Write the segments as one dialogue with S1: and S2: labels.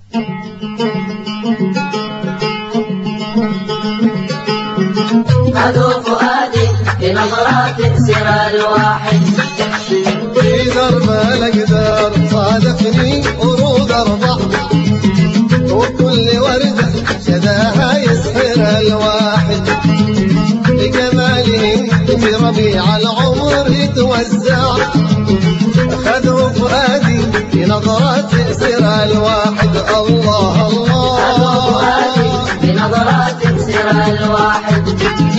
S1: أدو فؤادي بنظرات سر الواحد،
S2: في درب الأقدار صادفني ورود أربع، وكل وردة شذاها يسحر الواحد، لجمالهم في ربيع العمر يتوزع، أخذوا فؤادي بنظرات سر الواحد. الله الله،
S1: أدو فؤادي بنظرات سر الواحد،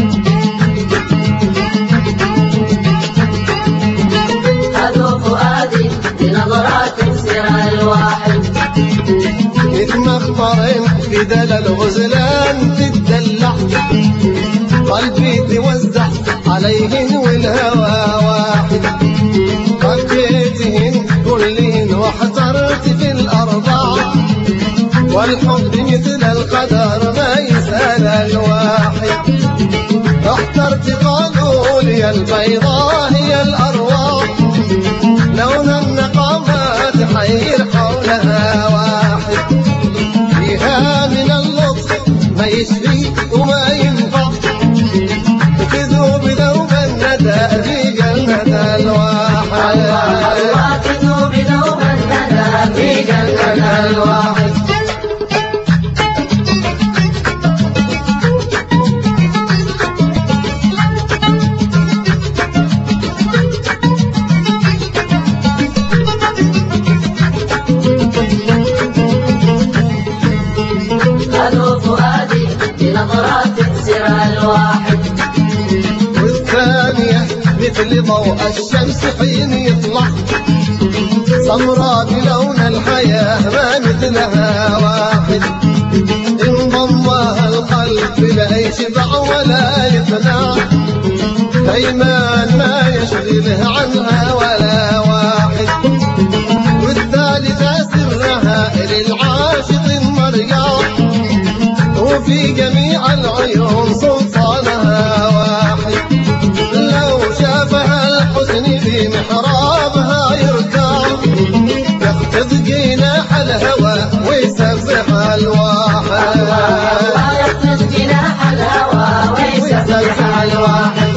S1: أدو فؤادي بنظرات سر الواحد،
S2: يتمخطرين في دلال الغزلان تتدلع، قلبي توزع عليهن والهوى واحد، حبيتهن كلهن واحترت في الأربع، والحب مثل القدر ما يسأل الواحد، احترت قالوا لي البيضاء هي الأروع، لون النقامات حير حولها واحد، فيها من اللطف ما يشفي وما ينفع، تذوب ذوب الندى في قلبنا الواحد،
S1: تذوب ذوب الندى في قلبنا الواحد. أدو فؤادي بنظرات سر الواحد،
S2: والثانية مثل ضوء الشمس حين يطلع، سمراء بلون الحياة ما مثلها واحد، إن ضمها القلب لا يشبع ولا يقنع، أيمان ما يشغله عنها ولا واحد، والثالثة سرها للعاشق مرجع، وفي جميع العيون سلطانها واحد، لو شافها الحسن في محرابها يركع، يخفض جناح الهوى ويسبح الواحد،
S1: يخفض جناح الهوى ويسبح الواحد.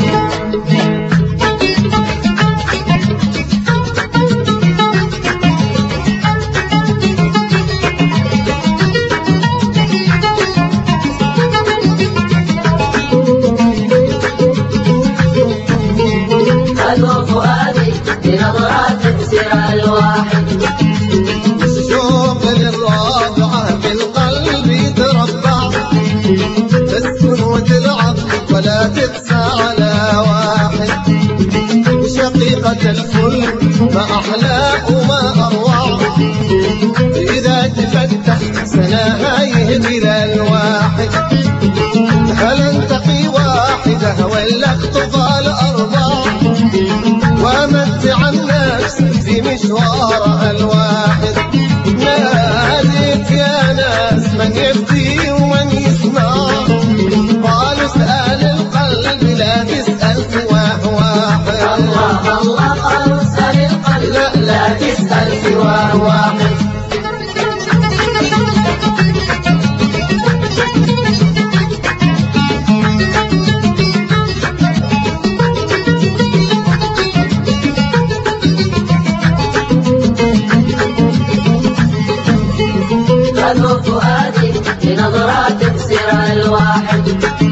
S1: أدو فؤادي بنظرات سر الواحد،
S2: الشوق للرابعة في القلب يتربع، تسكن وتلعب ولا تقسى على واحد، وشقيقة الفل ما أحلى وما أروع، إذا تفتح سناها يهدي للواحد، هل انتقي واحدة ولا اخطف الأربع، ومتع النفس في مشوارها الواحد، ناديت يا ناس من يفتي ومن يسمع، قالوا اسأل القلب لا تسأل سواه واحد،
S1: الله الله قالوا اسأل القلب لا تسأل سواه واحد. أدو فؤادي بنظرات سر الواحد،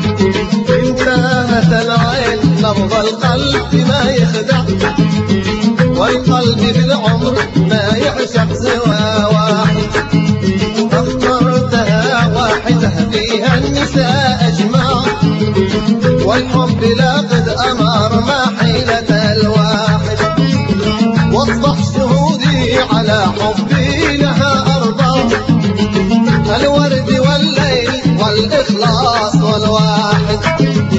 S2: انتهت العين نبض القلب ما يخدع، والقلب بالعمر ما يعشق سوى واحد، اخترتها واحدة فيها النساء أجمع، والحب لا قد أمر ما حيلة الواحد، واصبح شهودي على حبي لها أربع، الورد والليل والإخلاص والواحد،